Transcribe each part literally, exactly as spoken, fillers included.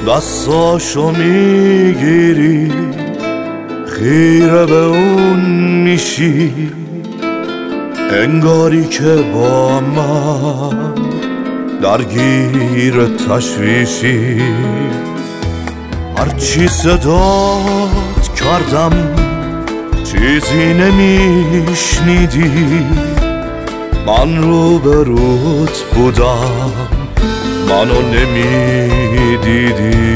دستاشو میگیری خیره به اون میشی، انگاری که با من درگیر تشویشی. هرچی صدات کردم چیزی نمیشنیدی، من رو به روت بودم منو نمیدیدی.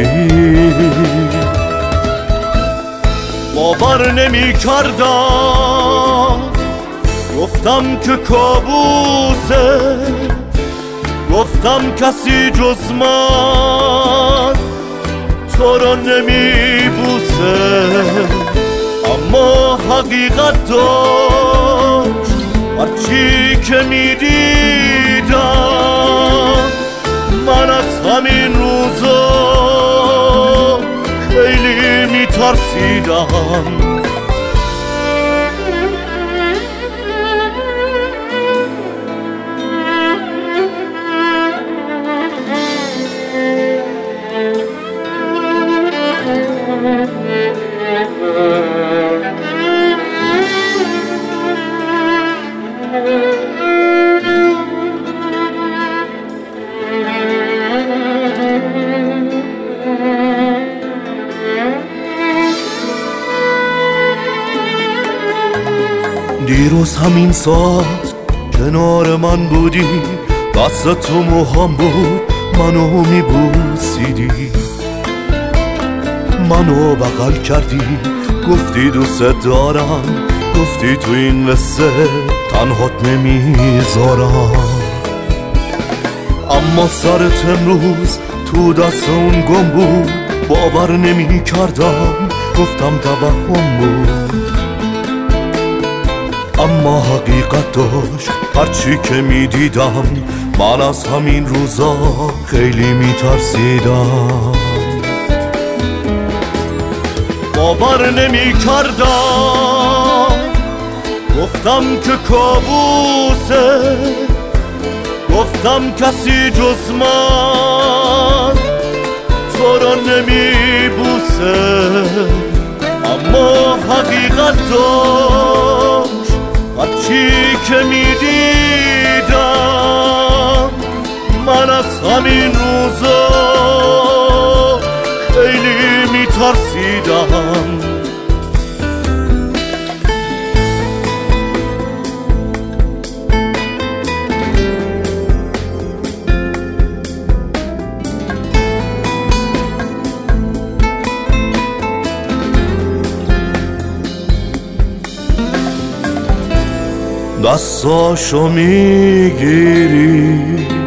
باور نمی کردم، گفتم که کابوسه، گفتم کسی جز من تو رو نمی بوسه. اما حقیقت داشت هرچی که می دیدم، من از همین روزا خیلی می ترسیدم. دیروز همین ساعت کنار من بودی، دست تو موهام بود منو میبوسیدی، منو بغل کردی گفتی دوست دارم، گفتی تو این قصه تنهات نمیذارم. اما سرت امروز تو دست اون گم بود، باور نمی کردم گفتم توهم بود. اما حقیقت داشت هرچی که می دیدم، من از همین روزا خیلی می ترسیدم. باور نمی کردم، گفتم که کابوسه، گفتم کسی جز من تو رو نمی بوسه. اما حقیقت داشت هرچی که می دیدم، من از همین روزا خیلی می ترسیدم. دستاشو میگیری